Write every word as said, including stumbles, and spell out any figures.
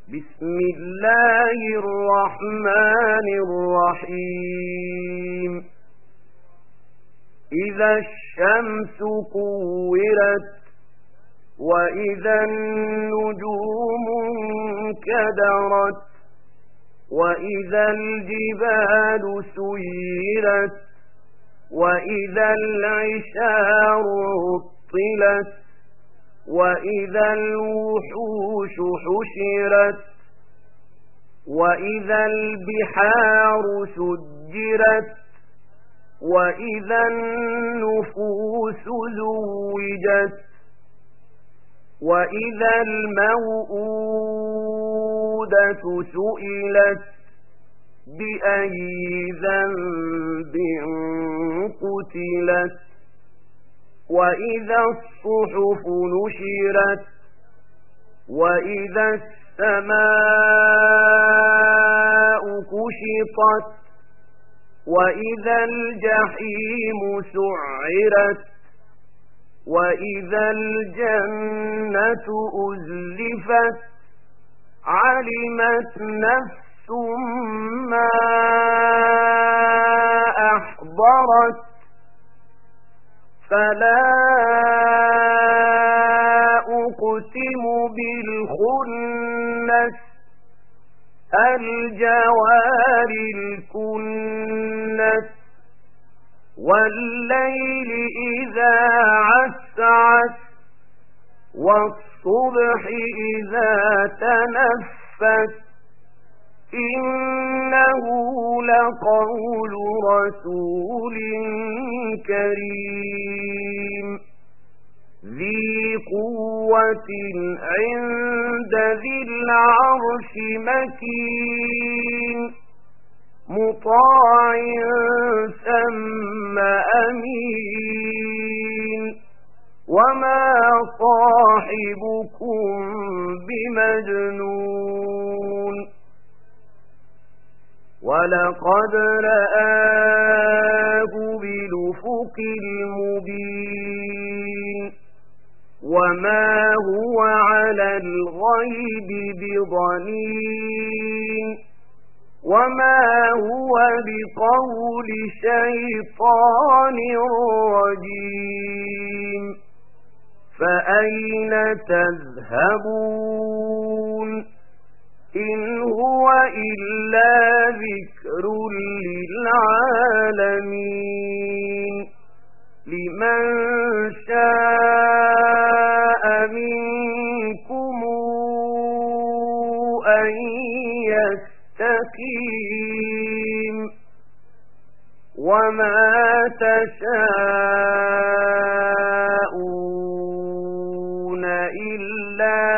بسم الله الرحمن الرحيم إذا الشمس كورت وإذا النجوم انكدرت وإذا الجبال سيرت وإذا العشار عطلت وإذا الوحوش حشرت وإذا البحار سجرت وإذا النفوس زوجت وإذا الموءودة سئلت بأي ذنب قتلت وإذا الصحف نشرت وإذا السماء كشطت وإذا الجحيم سعرت وإذا الجنة أزلفت علمت نفس ما أحضرت فلا أقسم بالخنس الجوار الكنس والليل إذا عسعس والصبح إذا تنفس إنه لقول رسول كريم ذي قوة عند ذي العرش مكين مطاع ثم أمين وما صاحبكم بمجنون ولقد رآه بالأفق المبين وما هو على الغيب بضنين وما هو بقول شيطان رجيم فأين تذهبون إن هو إلا ذكر للعالمين لمن شاء منكم أن يستقيم وما تشاءون إلا